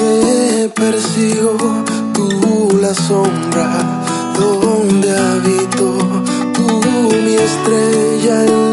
te persigo, tú la sombra donde habito, tú mi estrella en